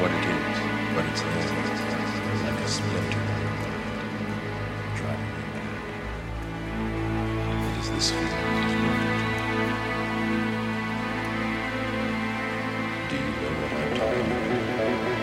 what it is, but it's there, like a splinter driving me mad. It is this feeling that is perfect. Do you know what I'm talking about?